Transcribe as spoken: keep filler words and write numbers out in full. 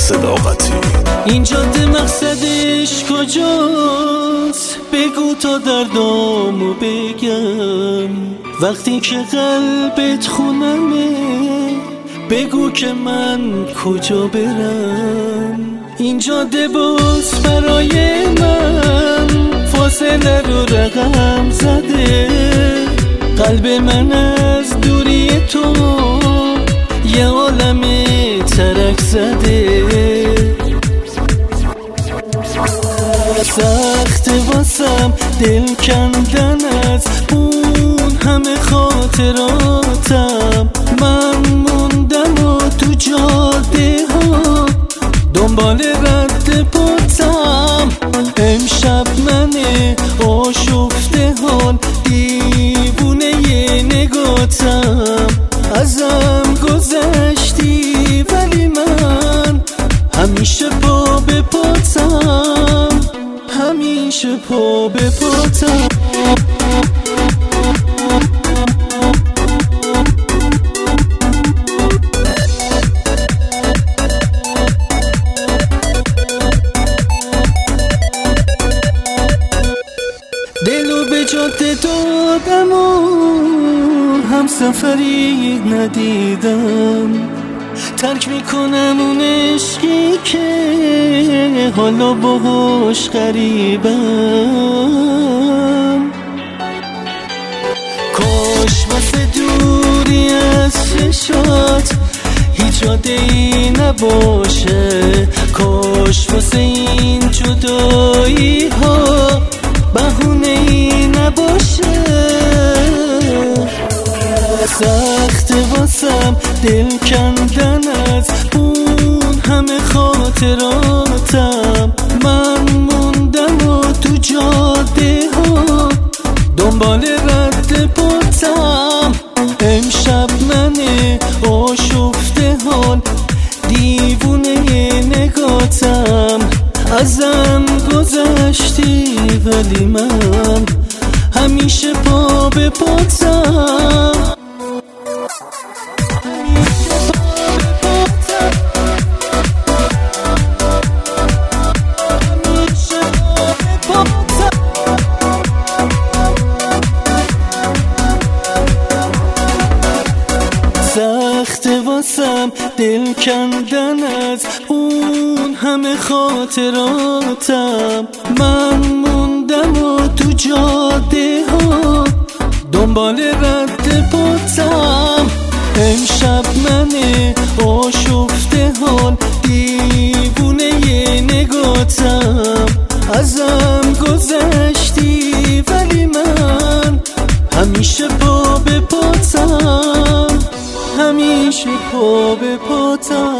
صداقتی. این جاده مقصدش کجاست؟ بگو تا دردامو بگم. وقتی که قلبت خونمه بگو که من کجا برم. این جاده باز برای من فاصله رو رقم زده. قلب من از دوری تو یه عالم ترک زده. سخت واسم دل کندن از اون همه خاطراتم. من موندم و تو جاده ها دنبال رد پاتم. امشب من آشفته حال دیوونه ی نگاتم. ازم گذشتی ولی من همیشه پا به پاتم، همیشه پا به پاتم. دلو به جاده دادم و هم سفری ندیدم. ترک میکنم اون عشقی که حالا باهاش غریبم. کاش واسه دوری از چشات هیچ عاده‌ای نباشه. کاش واسه این جدایی ها بهونه‌ای نباشه. سخت واسم دل کندن از اون همه خاطراتم. من موندم و تو جاده ها دنبال رد پاتم. امشب من آشفته حال دیوونه نگاتم. ازم گذشتی ولی من همیشه پا به پاتم. سخت واسم دل کندن از اون همه خاطراتم. من موندم و تو جاده ها دنبال رد پاتم. امشب من آشفته حال دیوونه ی نگاتم. ازم گذشتی ولی من همیشه پا به پاتم، همیشه پا به پاتم.